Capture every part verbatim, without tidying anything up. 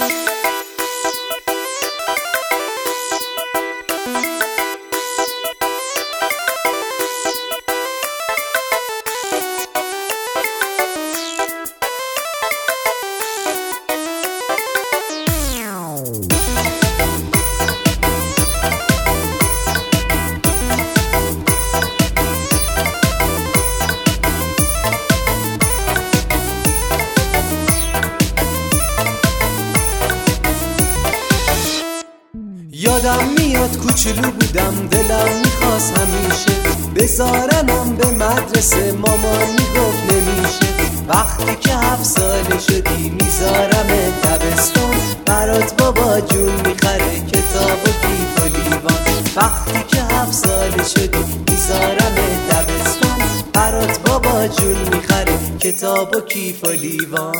یادم میاد کوچولو بودم، دلم میخواست همیشه بذارنم به مدرسه، مامان میگفت نمیشه. وقتی که هفت ساله شدی میذارم دبستان، برات بابا جون میخره کتاب و کیف و لیوان. وقتی که هفت ساله شدی میذارم دبستان، برات بابا جون میخره کتاب و کیف و لیوان.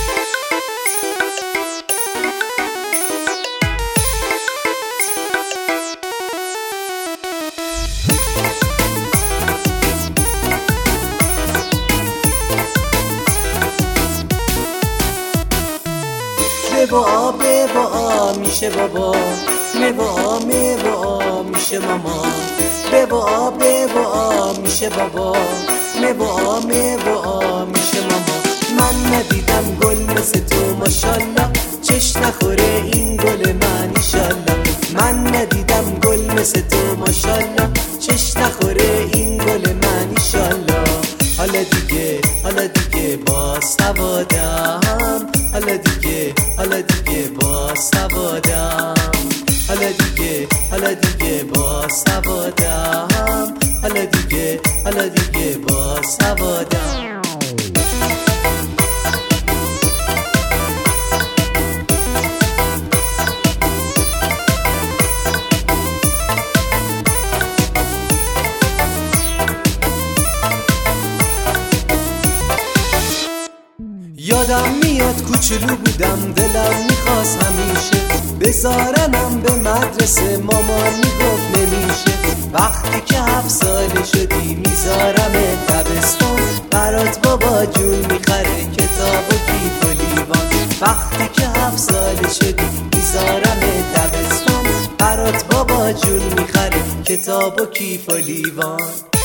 میوه میوه میشه بابا، میوه میوه میشه ماما. میوه میوه میشه بابا، میوه میوه میشه ماما. من ندیدم گل مثل تو ماشالله، چش نخوره این گل من ایشالله. من ندیدم گل مثل تو ماشالله، چش نخوره این گل من ایشالله. حالا دیگه حالا دیگه با سوادم، حالا دیگه حالا دیگه با سوادم، حالا دیگه حالا دیگه با سوادم، حالا دیگه حالا دیگه با سوادم. یادم میاد کوچولو بودم، دلم میخواست همیشه بذارنم به مدرسه، مامان میگفت نمیشه. وقتی که هفت ساله شدی میذارم دبستان، برات بابا جون میخره کتاب و کیف و لیوان. وقتی که هفت ساله شدی میذارم دبستان، برات بابا جون میخره کتاب و کیف و لیوان.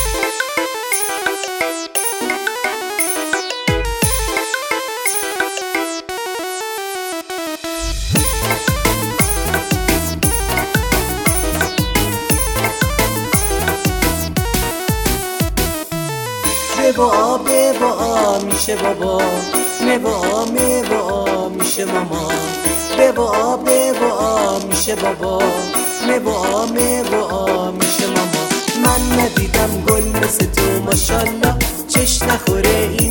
میوه میوه میشه بابا، میوه میوه میشه ماما. میوه میوه میشه بابا، میوه میوه میشه ماما. من ندیدم گل مثل تو ماشالله، چش نخوره